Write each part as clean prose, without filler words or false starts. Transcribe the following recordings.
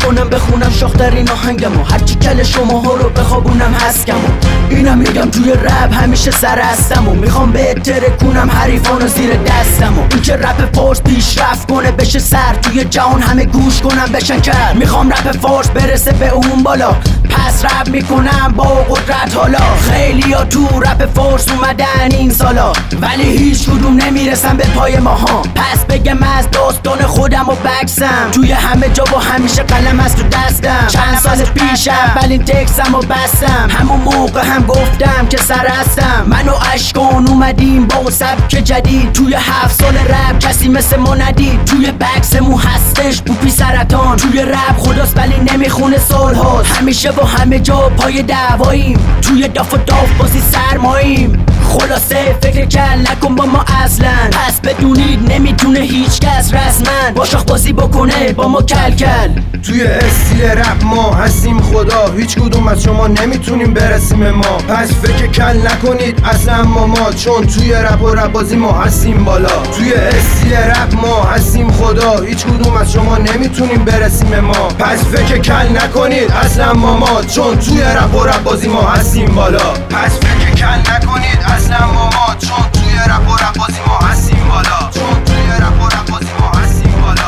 کنم بخونم شاخترین آهنگمو، هرچی کل شما ها رو بخوابونم هسکمو. اینم میگم توی رپ همیشه سر هستمو، میخوام بهتره کنم حریفانو زیر دستمو. این که رپ فارس پیشرفت کنه بشه سر توی جهان همه گوش کنم بشن کرد. میخوام رپ فارس برسه به اون بالا، پس رپ میکنم با قدرت حالا. خیلی ها تو رپ فارس اومدن این سالا، ولی هیچ کدوم نمیرسن به پای ماها. پس بگم از داستان خودم و بکسم، توی همه جا و همیشه قلم از تو دستم. چند سال پیش اولین تکسم و بستم، همون موقع هم گفتم که سر هستم. من و اشکان اومدیم با سبک جدید، توی 7 سال رپ کسی مثل ما ندید. توی بکسمون هستش پوپی سرطان، توی رپ خداست ولی نمیخونه سال هاست. همیشه و همه جا پای دعواییم، توی داف و داف بازی سرماییم. خلاصه فکر کل نکن با ما اصلا، پس بدونید نمیتونه هیچ کس رسمن با شاخ بازی بکنه با ما کل کل. توی استیل رپ ما هستیم خدا، هیچ کدوم از شما نمیتونیم برسیم ما. پس فکر کل نکنید اصلا ما چون توی رپ و رپ بازی ما هستیم بالا. توی استیل رپ ما هستیم خدا، هیچ کدوم از شما نمیتونیم برسیم ما. پس فکر کل نکنید اصلا ما چون توی رپ و رپ بازی ما هستیم بالا. پس فکر کل نکنید اصلا ما چون توی رپ و رپ بازی ما هستیم بالا. چون توی رپ و رپ بازی ما هستیم بالا.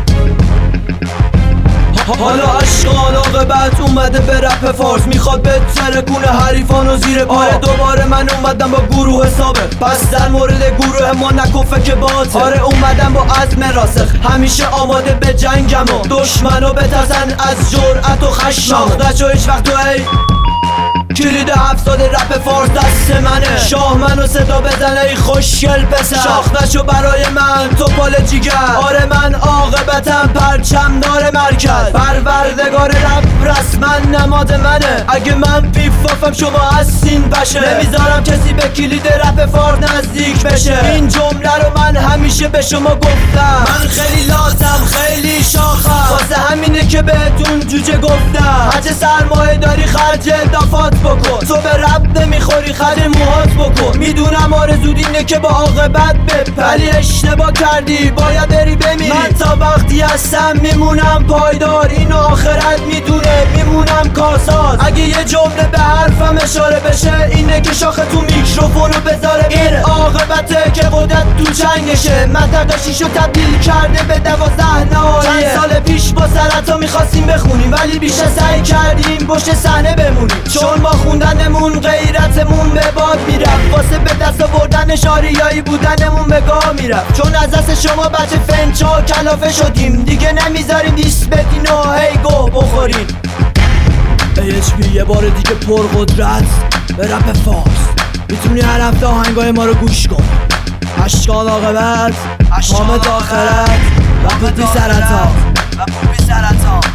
حالا اشکان عاقبت اومده به رپ فارس، میخواد بهتره کنه حریفانو زیر پا. آره دوباره من اومدم با گروه سابق، پس در مورد گروه ما نکن فکر باطل. آره اومدم با عزم راسخ، همیشه آماده به جنگم و دشمنو بترسن از جرأت و خشم. شاخدشو هیچ وقت تو کلید 7 سال رپ فارس دست منه. شاه منو صدا بزنه ای خوشگل پسر، شاخدشو برای من تو پال جیگر. آره من عاقبتم پرچم دار مرکز، پروردگار رپ رسما نماد منه. اگه من پیفافم شما هستین بشه، نمیذارم کسی به کلید رپ فارس نزدیک بشه. این جمله رو من همیشه به شما گفتم، من خیلی لاتم خیلی شاخم، واسه همینه که بهتون جوجه گفتم. هرچه سرمایه داری خرج دفات بکن، تو به رب نمیخوری خرج موهات بکن. میدونم آرزود اینه که با عاقبت بپری، اشتباه کردی باید بری بمیری. من تا وقتی هستم میمونم پایدار، اینو آخرت میدونه میمونم کاساز. اگه یه جمله به حرفم اشاره بشه اینه که شاخ تو میکروفونو بذاره بره. عاقبته که قدرت تو چنگشه، متقشیشو تبدیل کرده به 12 نهایه. چند سال پیش با سرطا میخواستیم بخونیم ولی بیشتر سعی کردیم پشت صحنه بمونیم، چون با خوندنمون غیرتمون به باد میرفت. واسه به دست آوردن شاریایی بودنمون به گاه میرفت، چون از دست شما بچه فنچا کلافه شدیم. دیگه نمیذاریم دیست بدین و هی گوه بخوریم. AHP یه بار دیگه پرقدرت به رپ فارس، میتونی هر هفته آهنگای ما رو گوش کن. اشکان عاقبت، حامد آخرت و پوپی سرطان.